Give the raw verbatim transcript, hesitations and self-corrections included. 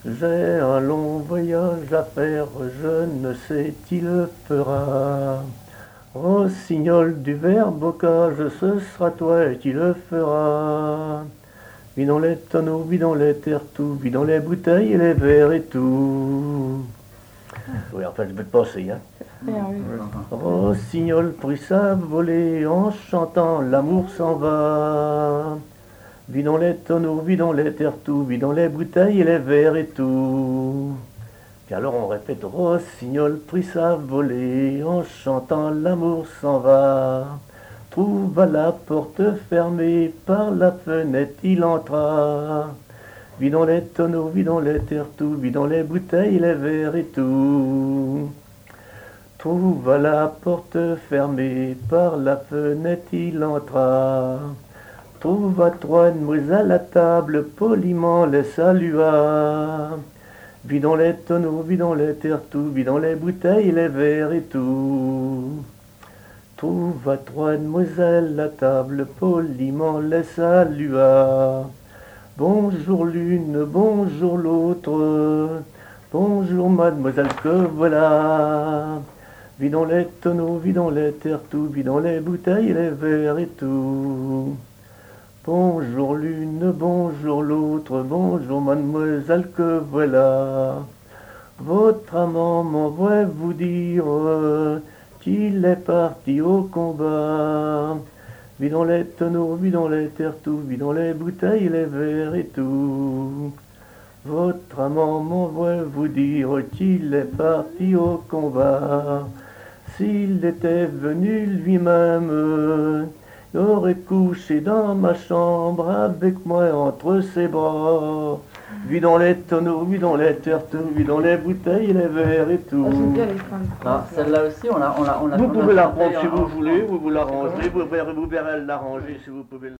J'ai un long voyage à faire, je ne sais qui le fera. Rossignol du ver bocage, ce sera toi qui le fera. Vidons les tonneaux, vidons les terre-tout, vidons les bouteilles et les verres et tout. Oui, enfin, je vais te passer, hein. Rossignol prit sa volée en chantant l'amour s'en va. Vidons les tonneaux, vidons les terre-tout, vidons les bouteilles et les verres et tout. Puis alors on répète, Rossignol prit sa volée en chantant l'amour s'en va. Trouva la porte fermée, par la fenêtre il entra. Vidons les tonneaux, vidons les terre-tout, vidons les bouteilles, les verres et tout. Trouva la porte fermée, par la fenêtre il entra. Trouva trois demoiselles à table, poliment les salua. Vidons les tonneaux, vidons les terre-tout, vidons les bouteilles, les verres et tout. Trouva trois demoiselles à table, poliment les salua. Bonjour l'une, bonjour l'autre, bonjour mademoiselle que voilà. Vidons les tonneaux, vidons les terre-tout, vidons les bouteilles, les verres et tout. Bonjour l'une, bonjour l'autre, bonjour mademoiselle que voilà. Votre amant m'envoie vous dire qu'il est parti au combat. Vidons les tonneaux, vidons les terre-tout, vidons les bouteilles, les verres et tout. Votre amant m'envoie vous dire qu'il est parti au combat. S'il était venu lui-même, il aurait couché dans ma chambre avec moi entre ses bras. Vidons les tonneaux, vidons les terre-tout, vidons les bouteilles, les verres et tout. Ah, j'aime bien les femmes. Ah, celle-là aussi, on l'a on l'a on l'a Vous on l'a pouvez la chanté prendre si en- vous en- voulez, vous vous l'arrangerez, vous verrez, vous verrez l'arranger si vous pouvez.